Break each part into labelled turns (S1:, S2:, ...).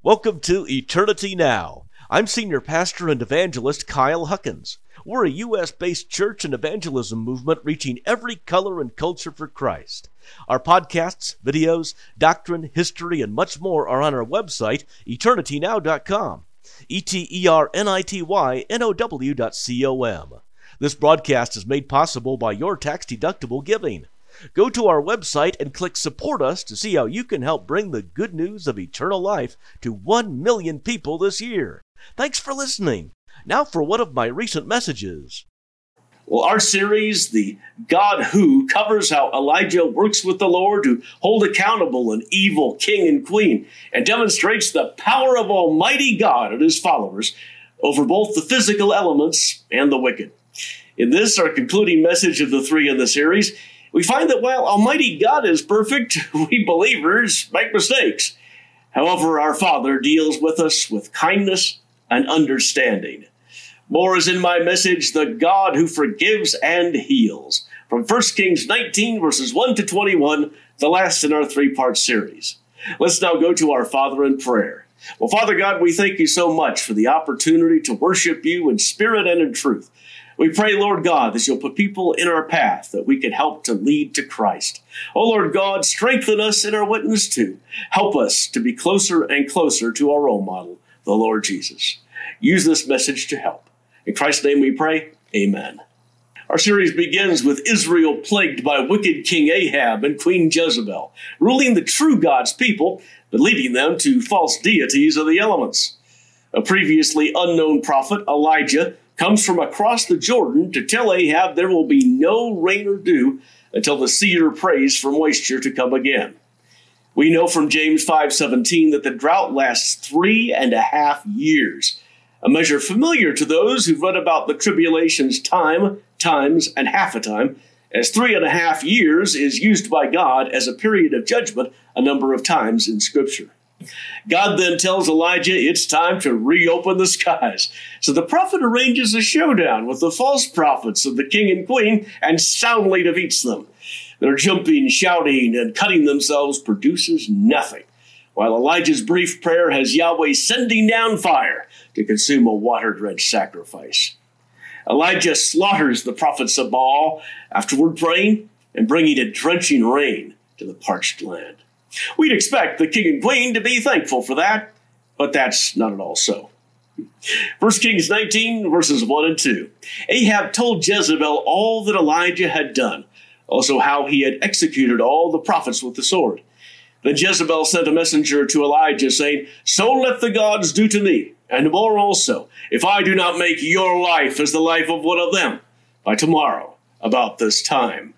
S1: Welcome to Eternity Now. I'm Senior Pastor and Evangelist Kyle Huckins. We're a U.S.-based church and evangelism movement reaching every color and culture for Christ. Our podcasts, videos, doctrine, history, and much more are on our website, eternitynow.com. ETERNITYNOW.com. This broadcast is made possible by your tax-deductible giving. Go to our website and click Support Us to see how you can help bring the good news of eternal life to 1 million people this year. Thanks for listening. Now for one of my recent messages.
S2: Well, our series, The God Who, covers how Elijah works with the Lord to hold accountable an evil king and queen and demonstrates the power of Almighty God and his followers over both the physical elements and the wicked. In this, our concluding message of the three in the series, we find that while Almighty God is perfect, we believers make mistakes. However, our Father deals with us with kindness and understanding. More is in my message, The God Who Forgives and Heals, from 1 Kings 19, verses 1 to 21, the last in our three-part series. Let's now go to our Father in prayer. Well, Father God, we thank you so much for the opportunity to worship you in spirit and in truth. We pray, Lord God, that you'll put people in our path that we can help to lead to Christ. Oh, Lord God, strengthen us in our witness too. Help us to be closer and closer to our role model, the Lord Jesus. Use this message to help. In Christ's name we pray, amen. Our series begins with Israel plagued by wicked King Ahab and Queen Jezebel, ruling the true God's people, but leading them to false deities of the elements. A previously unknown prophet, Elijah, comes from across the Jordan to tell Ahab there will be no rain or dew until the cedar prays for moisture to come again. We know from James 5:17 that the drought lasts 3.5 years, a measure familiar to those who've read about the tribulation's times, and half a time, as 3.5 years is used by God as a period of judgment a number of times in Scripture. God then tells Elijah it's time to reopen the skies. So the prophet arranges a showdown with the false prophets of the king and queen and soundly defeats them. Their jumping, shouting, and cutting themselves produces nothing, while Elijah's brief prayer has Yahweh sending down fire to consume a water-drenched sacrifice. Elijah slaughters the prophets of Baal, afterward praying and bringing a drenching rain to the parched land. We'd expect the king and queen to be thankful for that, but that's not at all so. 1 Kings 19, verses 1 and 2. Ahab told Jezebel all that Elijah had done, also how he had executed all the prophets with the sword. Then Jezebel sent a messenger to Elijah, saying, "So let the gods do to me, and more also, if I do not make your life as the life of one of them by tomorrow about this time."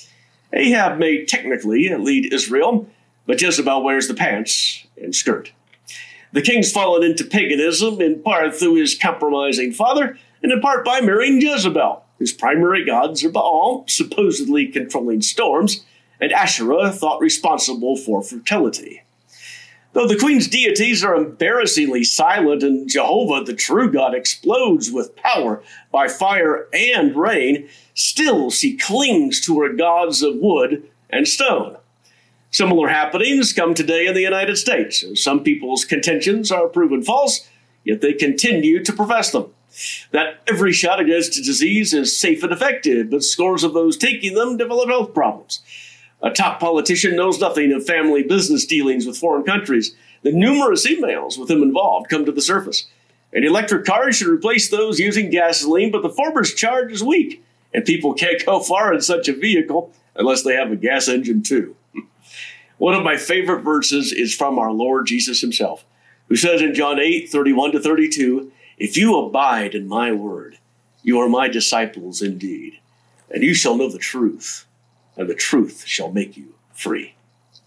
S2: Ahab may technically lead Israel, but Jezebel wears the pants and skirt. The king's fallen into paganism, in part through his compromising father, and in part by marrying Jezebel, whose primary gods are Baal, supposedly controlling storms, and Asherah, thought responsible for fertility. Though the queen's deities are embarrassingly silent and Jehovah, the true God, explodes with power by fire and rain, still she clings to her gods of wood and stone. Similar happenings come today in the United States. Some people's contentions are proven false, yet they continue to profess them. That every shot against a disease is safe and effective, but scores of those taking them develop health problems. A top politician knows nothing of family business dealings with foreign countries. The numerous emails with him involved come to the surface. And electric cars should replace those using gasoline, but the former's charge is weak, and people can't go far in such a vehicle unless they have a gas engine too. One of my favorite verses is from our Lord Jesus himself, who says in John 8:31-32, "If you abide in my word, you are my disciples indeed, and you shall know the truth, and the truth shall make you free."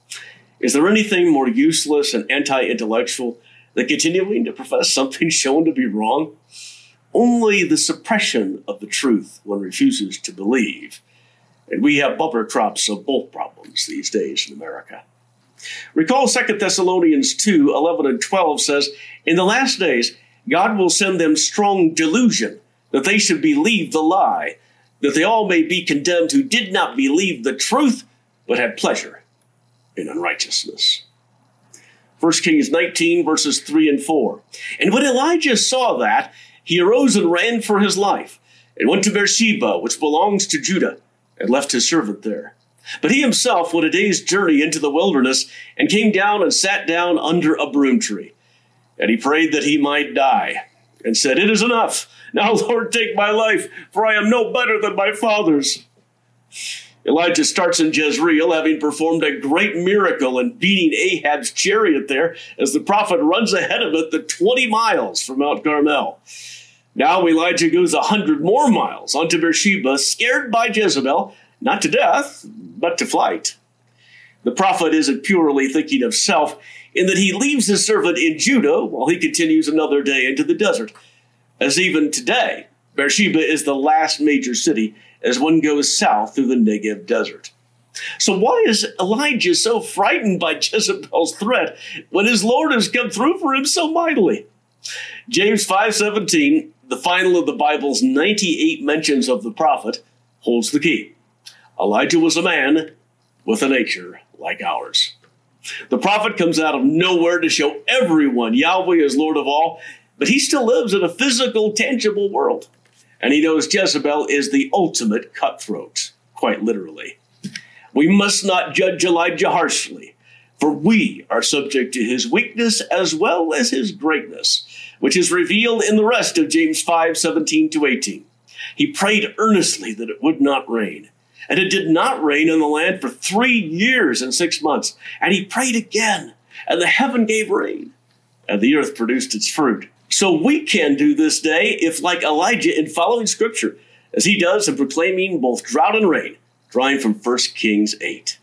S2: Is there anything more useless and anti-intellectual than continuing to profess something shown to be wrong? Only the suppression of the truth one refuses to believe. And we have bumper crops of both problems these days in America. Recall 2 Thessalonians 2:11 and 12 says, "In the last days, God will send them strong delusion, that they should believe the lie, that they all may be condemned who did not believe the truth, but had pleasure in unrighteousness." 1 Kings 19, verses 3 and 4. And when Elijah saw that, he arose and ran for his life, and went to Beersheba, which belongs to Judah, and left his servant there. But he himself went a day's journey into the wilderness, and came down and sat down under a broom tree. And he prayed that he might die, and said, "It is enough. Now, Lord, take my life, for I am no better than my fathers." Elijah starts in Jezreel, having performed a great miracle in beating Ahab's chariot there as the prophet runs ahead of it the 20 miles from Mount Carmel. Now Elijah goes 100 more miles onto Beersheba, scared by Jezebel, not to death, but to flight. The prophet isn't purely thinking of self in that he leaves his servant in Judah while he continues another day into the desert. As even today, Beersheba is the last major city as one goes south through the Negev desert. So why is Elijah so frightened by Jezebel's threat when his Lord has come through for him so mightily? James 5:17, the final of the Bible's 98 mentions of the prophet, holds the key. Elijah was a man with a nature like ours. The prophet comes out of nowhere to show everyone Yahweh is Lord of all, but he still lives in a physical, tangible world. And he knows Jezebel is the ultimate cutthroat, quite literally. We must not judge Elijah harshly, for we are subject to his weakness as well as his greatness, which is revealed in the rest of James 5:17-18. He prayed earnestly that it would not rain. And it did not rain on the land for 3 years and 6 months. And he prayed again, and the heaven gave rain, and the earth produced its fruit. So we can do this day if, like Elijah, in following Scripture, as he does in proclaiming both drought and rain, drawing from 1 Kings 8.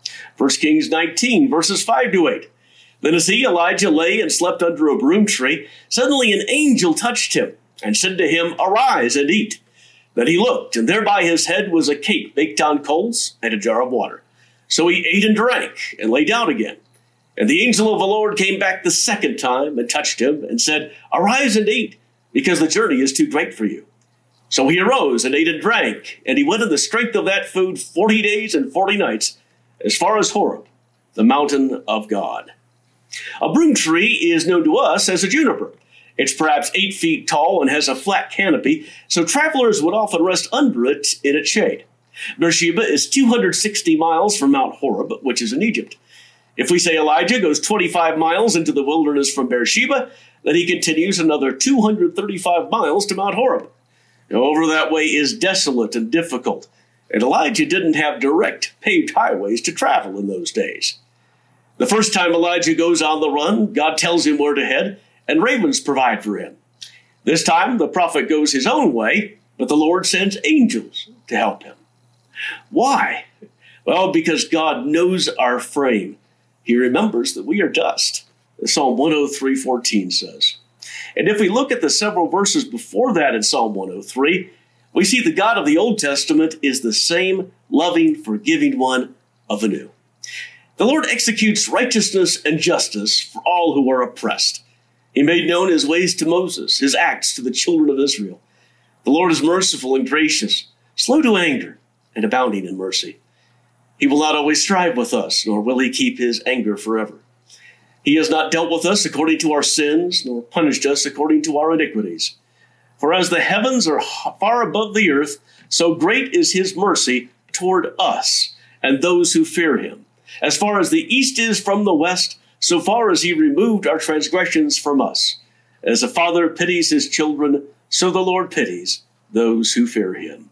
S2: 1 Kings 19, verses 5-8. Then as he, Elijah, lay and slept under a broom tree, suddenly an angel touched him and said to him, "Arise and eat." Then he looked, and there by his head was a cake baked on coals and a jar of water. So he ate and drank and lay down again. And the angel of the Lord came back the second time and touched him and said, "Arise and eat, because the journey is too great for you." So he arose and ate and drank, and he went in the strength of that food 40 days and 40 nights, as far as Horeb, the mountain of God. A broom tree is known to us as a juniper. It's perhaps 8 feet tall and has a flat canopy, so travelers would often rest under it in its shade. Beersheba is 260 miles from Mount Horeb, which is in Egypt. If we say Elijah goes 25 miles into the wilderness from Beersheba, then he continues another 235 miles to Mount Horeb. Now, over that way is desolate and difficult, and Elijah didn't have direct paved highways to travel in those days. The first time Elijah goes on the run, God tells him where to head, and ravens provide for him. This time, the prophet goes his own way, but the Lord sends angels to help him. Why? Well, because God knows our frame. He remembers that we are dust, as Psalm 103:14 says. And if we look at the several verses before that in Psalm 103, we see the God of the Old Testament is the same loving, forgiving one of the New. The Lord executes righteousness and justice for all who are oppressed. He made known his ways to Moses, his acts to the children of Israel. The Lord is merciful and gracious, slow to anger, and abounding in mercy. He will not always strive with us, nor will he keep his anger forever. He has not dealt with us according to our sins, nor punished us according to our iniquities. For as the heavens are far above the earth, so great is his mercy toward us and those who fear him. As far as the east is from the west, so far as he removed our transgressions from us. As a father pities his children, so the Lord pities those who fear him.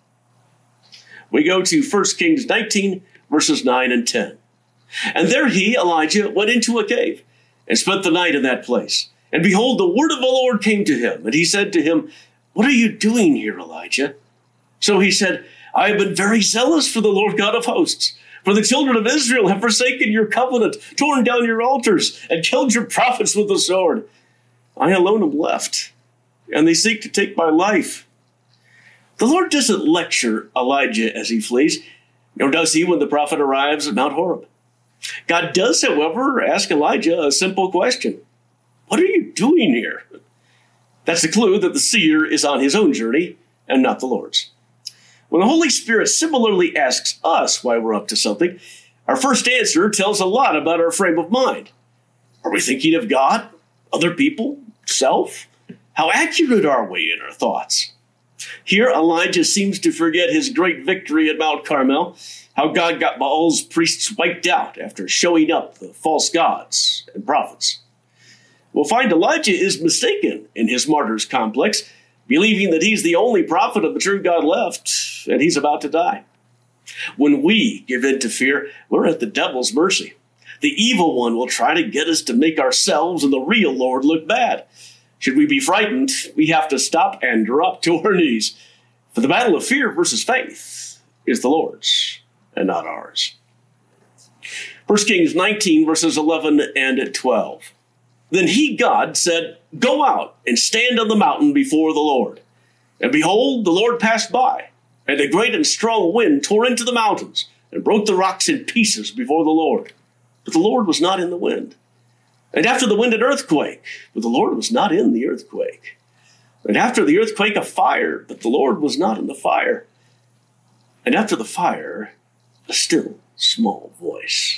S2: We go to 1 Kings 19, verses 9 and 10. And there he, Elijah, went into a cave and spent the night in that place. And behold, the word of the Lord came to him, and he said to him, "What are you doing here, Elijah?" So he said, "I have been very zealous for the Lord God of hosts. For the children of Israel have forsaken your covenant, torn down your altars, and killed your prophets with the sword. I alone am left, and they seek to take my life." The Lord doesn't lecture Elijah as he flees, nor does he when the prophet arrives at Mount Horeb. God does, however, ask Elijah a simple question. What are you doing here? That's the clue that the seer is on his own journey and not the Lord's. When the Holy Spirit similarly asks us why we're up to something, our first answer tells a lot about our frame of mind. Are we thinking of God, other people, self? How accurate are we in our thoughts? Here, Elijah seems to forget his great victory at Mount Carmel, how God got Baal's priests wiped out after showing up the false gods and prophets. We'll find Elijah is mistaken in his martyr's complex, believing that he's the only prophet of the true God left, and he's about to die. When we give in to fear, we're at the devil's mercy. The evil one will try to get us to make ourselves and the real Lord look bad. Should we be frightened, we have to stop and drop to our knees. For the battle of fear versus faith is the Lord's and not ours. 1 Kings 19, verses 11 and 12. Then he, God, said, "Go out and stand on the mountain before the Lord." And behold, the Lord passed by, and a great and strong wind tore into the mountains and broke the rocks in pieces before the Lord. But the Lord was not in the wind. And after the wind, an earthquake, but the Lord was not in the earthquake. And after the earthquake, a fire, but the Lord was not in the fire. And after the fire, a still small voice.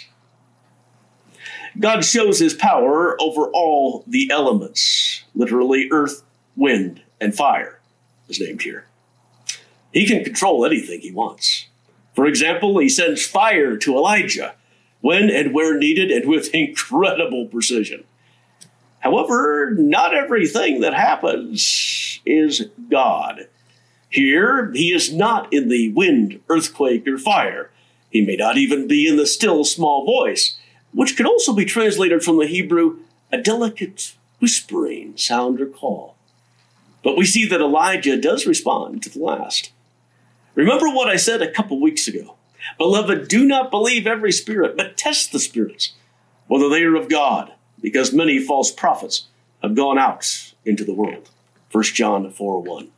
S2: God shows his power over all the elements, literally earth, wind, and fire is named here. He can control anything he wants. For example, he sends fire to Elijah when and where needed and with incredible precision. However, not everything that happens is God. Here, he is not in the wind, earthquake, or fire. He may not even be in the still small voice, which can also be translated from the Hebrew, a delicate whispering sound or call. But we see that Elijah does respond to the last. Remember what I said a couple weeks ago. Beloved, do not believe every spirit, but test the spirits, whether they are of God, because many false prophets have gone out into the world. 1 John 4:1.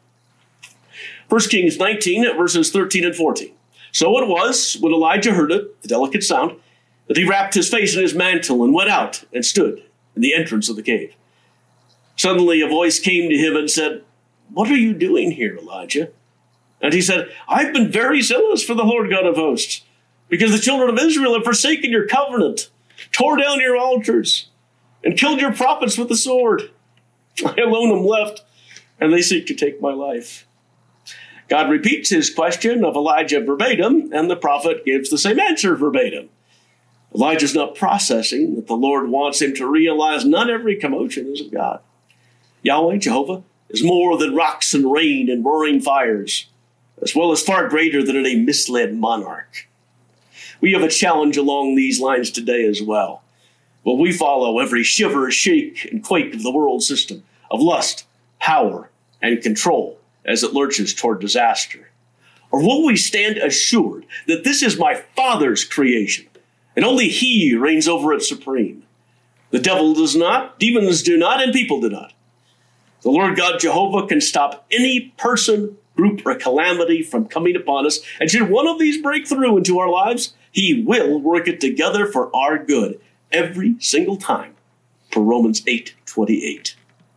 S2: 1 Kings 19, verses 13 and 14. So it was, when Elijah heard it, the delicate sound, that he wrapped his face in his mantle and went out and stood in the entrance of the cave. Suddenly a voice came to him and said, "What are you doing here, Elijah?" And he said, "I've been very zealous for the Lord God of hosts, because the children of Israel have forsaken your covenant, tore down your altars, and killed your prophets with the sword. I alone am left, and they seek to take my life." God repeats his question of Elijah verbatim, and the prophet gives the same answer verbatim. Elijah's not processing that the Lord wants him to realize not every commotion is of God. Yahweh, Jehovah, is more than rocks and rain and roaring fires, as well as far greater than any misled monarch. We have a challenge along these lines today as well. Will we follow every shiver, shake, and quake of the world system of lust, power, and control as it lurches toward disaster? Or will we stand assured that this is my Father's creation, and only he reigns over it supreme? The devil does not, demons do not, and people do not. The Lord God Jehovah can stop any person, group, or calamity from coming upon us, and should one of these break through into our lives, he will work it together for our good every single time, per Romans 8:28.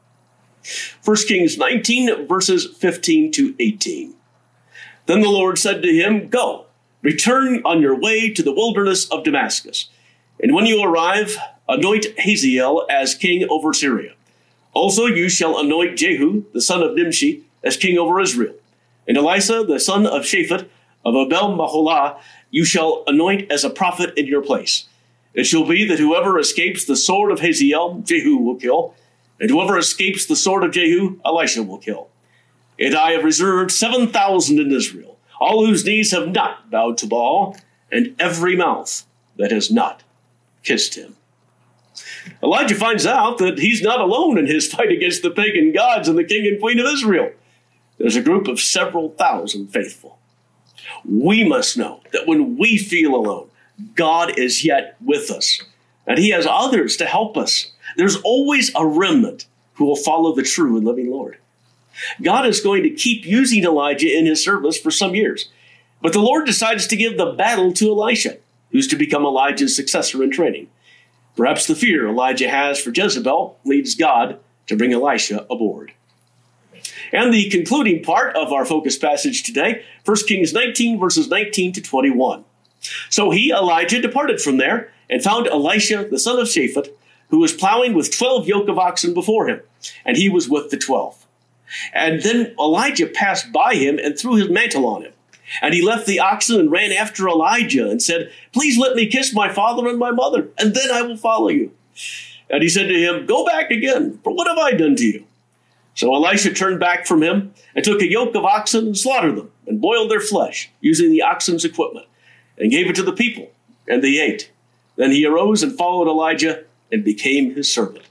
S2: 1 Kings 19, verses 15 to 18. Then the Lord said to him, "Go, return on your way to the wilderness of Damascus. And when you arrive, anoint Hazael as king over Syria. Also you shall anoint Jehu, the son of Nimshi, as king over Israel. And Elisha, the son of Shaphat, of Abel-Maholah, you shall anoint as a prophet in your place. It shall be that whoever escapes the sword of Hazael, Jehu will kill, and whoever escapes the sword of Jehu, Elisha will kill. And I have reserved 7,000 in Israel, all whose knees have not bowed to Baal, and every mouth that has not kissed him." Elijah finds out that he's not alone in his fight against the pagan gods and the king and queen of Israel. There's a group of several thousand faithful. We must know that when we feel alone, God is yet with us, and he has others to help us. There's always a remnant who will follow the true and living Lord. God is going to keep using Elijah in his service for some years, but the Lord decides to give the battle to Elisha, who's to become Elijah's successor in training. Perhaps the fear Elijah has for Jezebel leads God to bring Elisha aboard. And the concluding part of our focus passage today, 1 Kings 19, verses 19 to 21. So he, Elijah, departed from there and found Elisha, the son of Shaphat, who was plowing with 12 yoke of oxen before him, and he was with the 12. And then Elijah passed by him and threw his mantle on him. And he left the oxen and ran after Elijah and said, "Please let me kiss my father and my mother, and then I will follow you." And he said to him, "Go back again, for what have I done to you?" So Elisha turned back from him and took a yoke of oxen and slaughtered them and boiled their flesh using the oxen's equipment and gave it to the people, and they ate. Then he arose and followed Elijah and became his servant.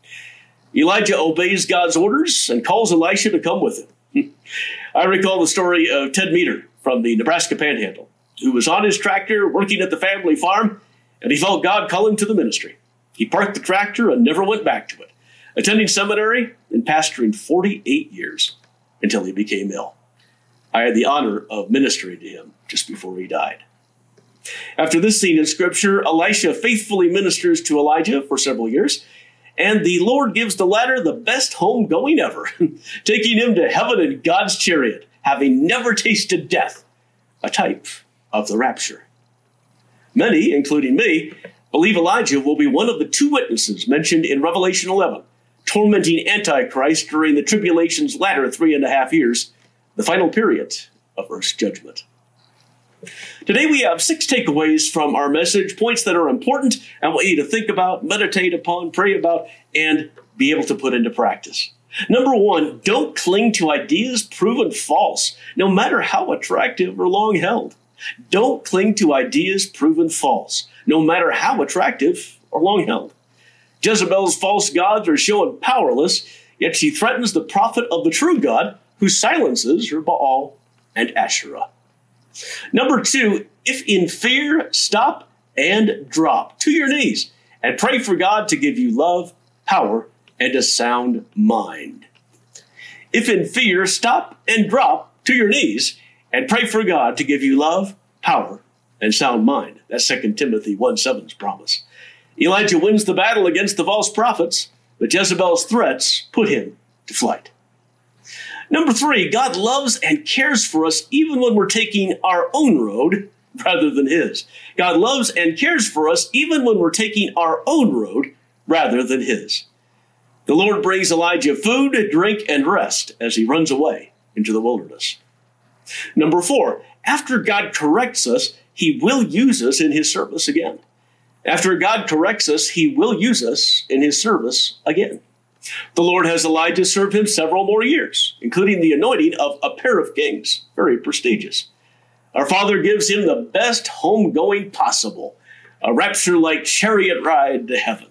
S2: Elijah obeys God's orders and calls Elisha to come with him. I recall the story of Ted Meter from the Nebraska Panhandle, who was on his tractor working at the family farm, and he felt God call him to the ministry. He parked the tractor and never went back to it, attending seminary and pastoring 48 years until he became ill. I had the honor of ministering to him just before he died. After this scene in Scripture, Elisha faithfully ministers to Elijah for several years, and the Lord gives the latter the best home going ever, taking him to heaven in God's chariot, having never tasted death, a type of the rapture. Many, including me, believe Elijah will be one of the two witnesses mentioned in Revelation 11, tormenting Antichrist during the tribulation's latter 3.5 years, the final period of Earth's judgment. Today we have 6 takeaways from our message, points that are important and want you to think about, meditate upon, pray about, and be able to put into practice. Number 1, don't cling to ideas proven false, no matter how attractive or long held. Don't cling to ideas proven false, no matter how attractive or long held. Jezebel's false gods are shown powerless, yet she threatens the prophet of the true God, who silences her Baal and Asherah. Number 2, if in fear, stop and drop to your knees and pray for God to give you love, power, and a sound mind. If in fear, stop and drop to your knees and pray for God to give you love, power, and sound mind. That's 2 Timothy 1:7's promise. Elijah wins the battle against the false prophets, but Jezebel's threats put him to flight. Number 3, God loves and cares for us even when we're taking our own road rather than his. God loves and cares for us even when we're taking our own road rather than his. The Lord brings Elijah food, drink, and rest as he runs away into the wilderness. Number 4, after God corrects us, he will use us in his service again. After God corrects us, he will use us in his service again. The Lord has Elijah serve him several more years, including the anointing of a pair of kings, very prestigious. Our Father gives him the best homegoing possible, a rapture-like chariot ride to heaven.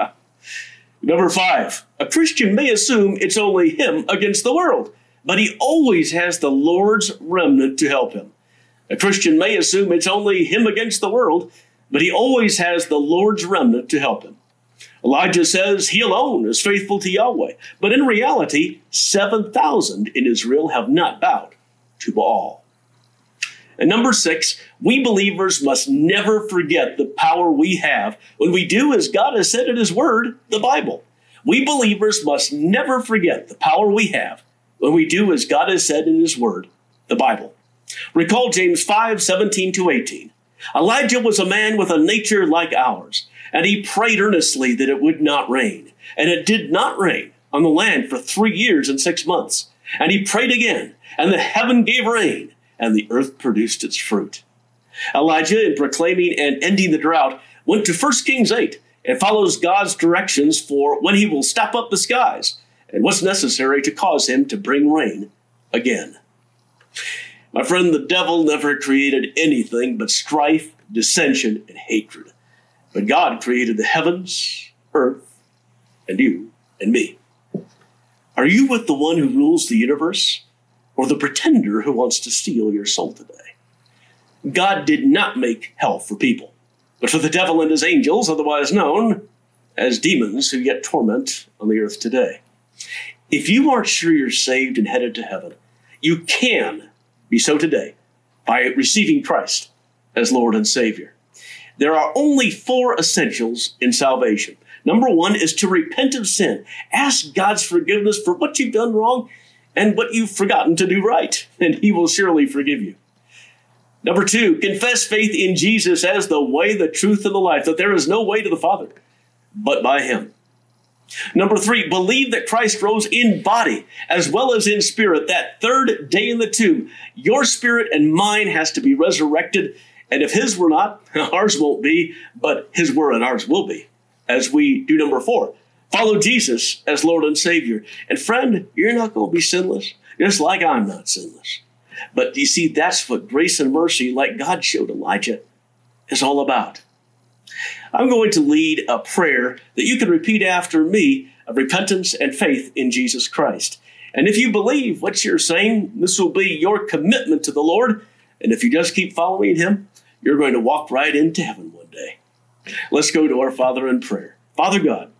S2: Number 5, a Christian may assume it's only him against the world, but he always has the Lord's remnant to help him. A Christian may assume it's only him against the world, but he always has the Lord's remnant to help him. Elijah says he alone is faithful to Yahweh, but in reality, 7,000 in Israel have not bowed to Baal. And number 6, we believers must never forget the power we have when we do as God has said in his word, the Bible. We believers must never forget the power we have when we do as God has said in his word, the Bible. Recall James 5:17-18. Elijah was a man with a nature like ours, and he prayed earnestly that it would not rain. And it did not rain on the land for 3 years and 6 months. And he prayed again, and the heaven gave rain, and the earth produced its fruit. Elijah, in proclaiming and ending the drought, went to 1 Kings 8 and follows God's directions for when he will stop up the skies and what's necessary to cause him to bring rain again. My friend, the devil never created anything but strife, dissension, and hatred. But God created the heavens, earth, and you and me. Are you with the one who rules the universe, or the pretender who wants to steal your soul today? God did not make hell for people, but for the devil and his angels, otherwise known as demons who yet torment on the earth today. If you aren't sure you're saved and headed to heaven, you can be so today by receiving Christ as Lord and Savior. There are only 4 essentials in salvation. Number 1 is to repent of sin. Ask God's forgiveness for what you've done wrong and what you've forgotten to do right, and he will surely forgive you. Number 2, confess faith in Jesus as the way, the truth, and the life, that there is no way to the Father but by him. Number 3, believe that Christ rose in body as well as in spirit. That third day in the tomb, your spirit and mine has to be resurrected. And if his were not, ours won't be, but his were and ours will be. As we do number 4, follow Jesus as Lord and Savior. And friend, you're not going to be sinless, just like I'm not sinless. But you see, that's what grace and mercy, like God showed Elijah, is all about. I'm going to lead a prayer that you can repeat after me of repentance and faith in Jesus Christ. And if you believe what you're saying, this will be your commitment to the Lord. And if you just keep following him, you're going to walk right into heaven one day. Let's go to our Father in prayer. Father God,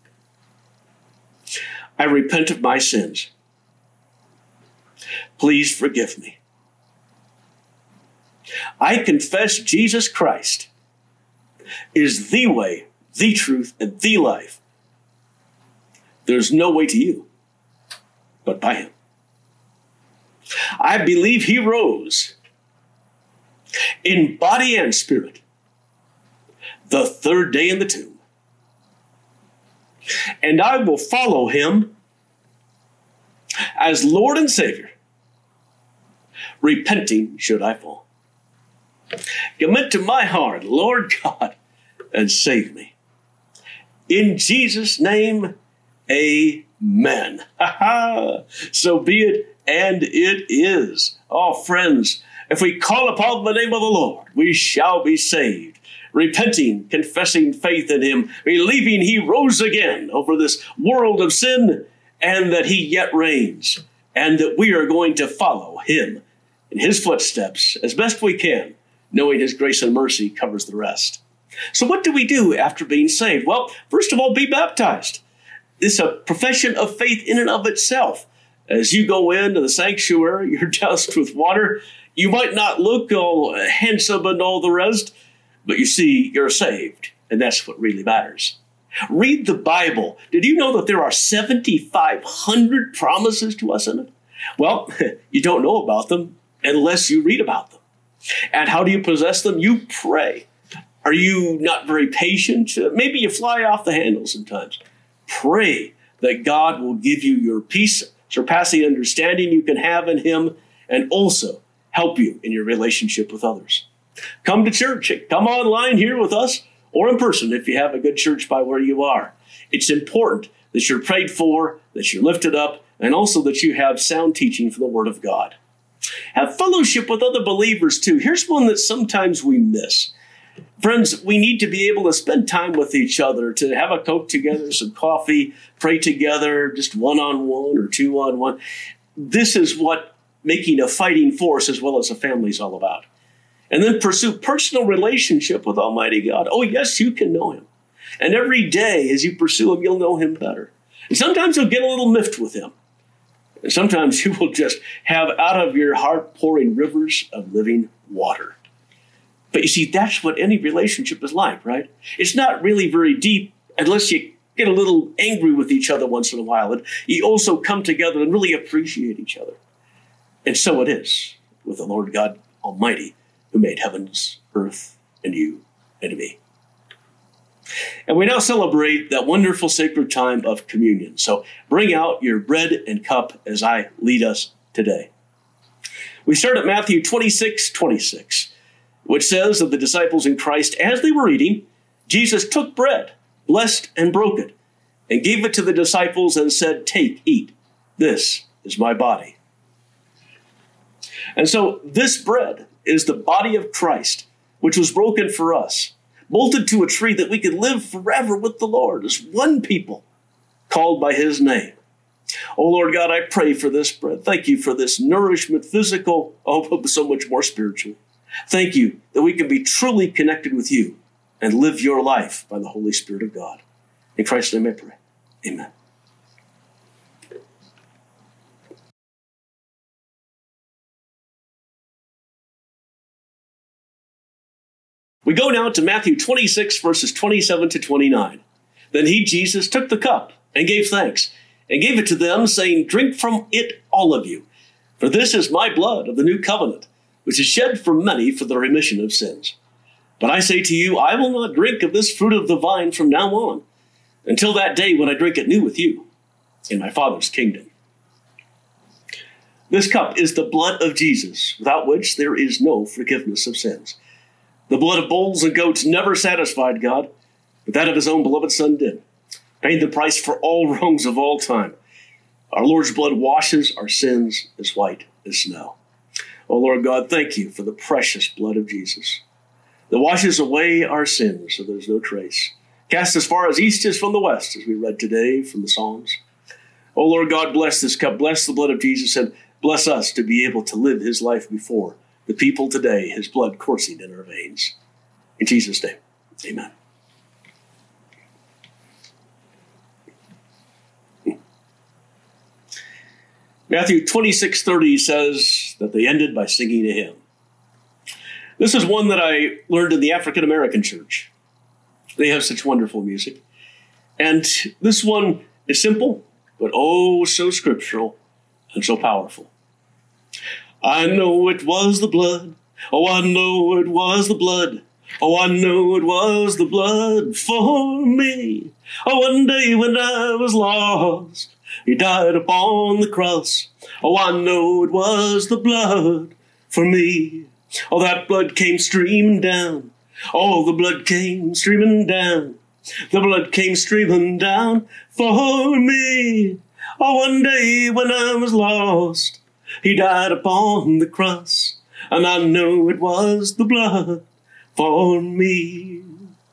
S2: I repent of my sins. Please forgive me. I confess Jesus Christ is the way, the truth, and the life. There's no way to you but by him. I believe he rose in body and spirit the third day in the tomb. And I will follow him as Lord and Savior, repenting should I fall. Commit to my heart, Lord God, and save me. In Jesus' name, amen. So be it, and it is. Oh, friends, if we call upon the name of the Lord, we shall be saved. Repenting, confessing faith in him, believing he rose again over this world of sin, and that he yet reigns, and that we are going to follow him in his footsteps as best we can, knowing his grace and mercy covers the rest. So what do we do after being saved? Well, first of all, be baptized. It's a profession of faith in and of itself. As you go into the sanctuary, you're doused with water. You might not look all handsome and all the rest, but you see, you're saved, and that's what really matters. Read the Bible. Did you know that there are 7,500 promises to us in it? Well, you don't know about them unless you read about them. And how do you possess them? You pray. Are you not very patient? Maybe you fly off the handle sometimes. Pray that God will give you your peace, surpassing understanding you can have in him, and also help you in your relationship with others. Come to church. Come online here with us, or in person if you have a good church by where you are. It's important that you're prayed for, that you're lifted up, and also that you have sound teaching from the Word of God. Have fellowship with other believers too. Here's one that sometimes we miss. Friends, we need to be able to spend time with each other, to have a Coke together, some coffee, pray together, just one-on-one or two-on-one. This is what making a fighting force as well as a family is all about. And then pursue personal relationship with Almighty God. Oh, yes, you can know him. And every day as you pursue him, you'll know him better. And sometimes you'll get a little miffed with him. And sometimes you will just have out of your heart pouring rivers of living water. But you see, that's what any relationship is like, right? It's not really very deep unless you get a little angry with each other once in a while. And you also come together and really appreciate each other. And so it is with the Lord God Almighty, who made heavens, earth, and you and me. And we now celebrate that wonderful sacred time of communion. So bring out your bread and cup as I lead us today. We start at Matthew 26:26, which says of the disciples in Christ, as they were eating, Jesus took bread, blessed and broke it, and gave it to the disciples and said, "Take, eat. This is my body." And so this bread is the body of Christ, which was broken for us, bolted to a tree that we could live forever with the Lord as one people called by his name. Oh, Lord God, I pray for this bread. Thank you for this nourishment, physical, but so much more spiritual. Thank you that we can be truly connected with you and live your life by the Holy Spirit of God. In Christ's name I pray. Amen. We go now to Matthew 26, verses 27 to 29. Then he, Jesus, took the cup and gave thanks, and gave it to them, saying, "Drink from it, all of you, for this is my blood of the new covenant, which is shed for many for the remission of sins. But I say to you, I will not drink of this fruit of the vine from now on, until that day when I drink it new with you in my Father's kingdom. This cup is the blood of Jesus, without which there is no forgiveness of sins. The blood of bulls and goats never satisfied God, but that of his own beloved Son did, paying the price for all wrongs of all time. Our Lord's blood washes our sins as white as snow. Oh, Lord God, thank you for the precious blood of Jesus that washes away our sins so there's no trace. Cast as far as east is from the west, as we read today from the Psalms. Oh, Lord God, bless this cup, bless the blood of Jesus, and bless us to be able to live his life before the people today, his blood coursing in our veins. In Jesus' name, amen. Matthew 26:30 says that they ended by singing a hymn. This is one that I learned in the African American church. They have such wonderful music. And this one is simple, but oh so scriptural and so powerful. I know it was the blood. Oh, I know it was the blood. Oh, I know it was the blood for me. Oh, one day when I was lost, he died upon the cross. Oh, I know it was the blood for me. Oh, that blood came streaming down. Oh, the blood came streaming down. The blood came streaming down for me. Oh, one day when I was lost, he died upon the cross. And I know it was the blood for me.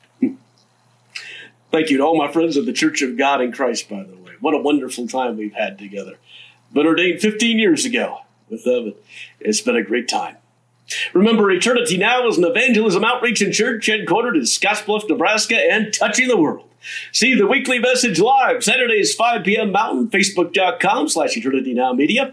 S2: Thank you to all my friends of the Church of God in Christ, by the way. What a wonderful time we've had together. Been ordained 15 years ago with them. It's been a great time. Remember, Eternity Now is an evangelism outreach and church headquartered in Scottsbluff, Nebraska, and touching the world. See the weekly message live, Saturdays, 5 p.m. Mountain, Facebook.com/EternityNowMedia,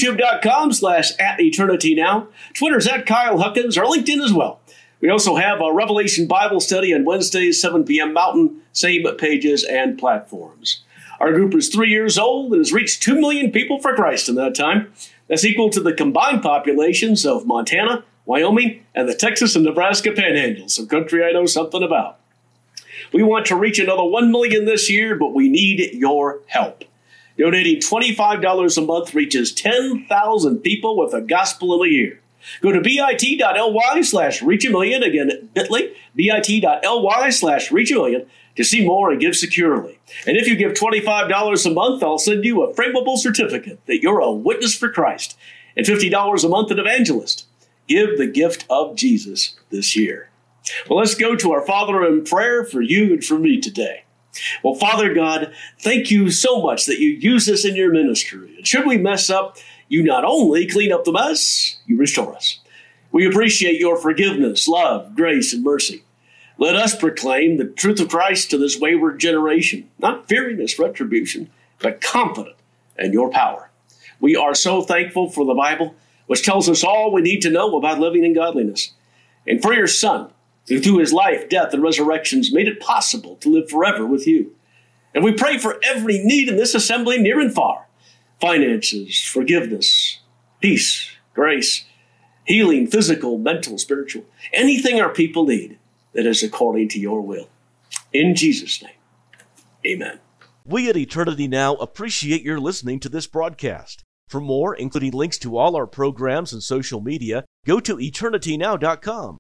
S2: YouTube.com/@EternityNow, Twitter's @Kyle Huckins, or LinkedIn as well. We also have a Revelation Bible study on Wednesdays, 7 p.m. Mountain, same pages and platforms. Our group is 3 years old and has reached 2 million people for Christ in that time. That's equal to the combined populations of Montana, Wyoming, and the Texas and Nebraska panhandles, some country I know something about. We want to reach another 1 million this year, but we need your help. Donating $25 a month reaches 10,000 people with the gospel in a year. Go to bit.ly/reach-a-million. Again, bit.ly, bit.ly/reach-a-million to see more and give securely. And if you give $25 a month, I'll send you a frameable certificate that you're a witness for Christ, and $50 a month an evangelist. Give the gift of Jesus this year. Well, let's go to our Father in prayer for you and for me today. Well, Father God, thank you so much that you use us in your ministry. And should we mess up, you not only clean up the mess, you restore us. We appreciate your forgiveness, love, grace, and mercy. Let us proclaim the truth of Christ to this wayward generation, not fearing his retribution, but confident in your power. We are so thankful for the Bible, which tells us all we need to know about living in godliness, and for your Son, who through his life, death, and resurrections made it possible to live forever with you. And we pray for every need in this assembly, near and far: finances, forgiveness, peace, grace, healing, physical, mental, spiritual, anything our people need that is according to your will. In Jesus' name, amen.
S1: We at Eternity Now appreciate your listening to this broadcast. For more, including links to all our programs and social media, go to eternitynow.com,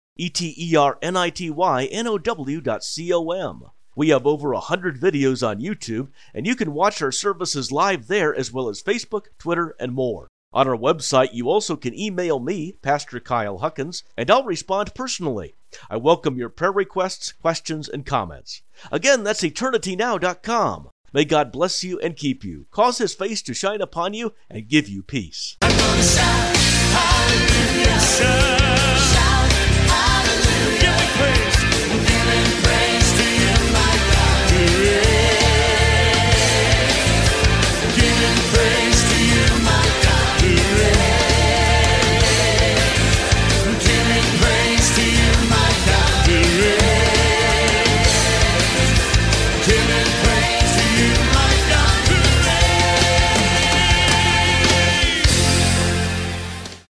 S1: ETERNITYNOW.com. We have over 100 videos on YouTube, and you can watch our services live there, as well as Facebook, Twitter, and more. On our website, you also can email me, Pastor Kyle Huckins, and I'll respond personally. I welcome your prayer requests, questions, and comments. Again, that's eternitynow.com. May God bless you and keep you, cause his face to shine upon you, and give you peace.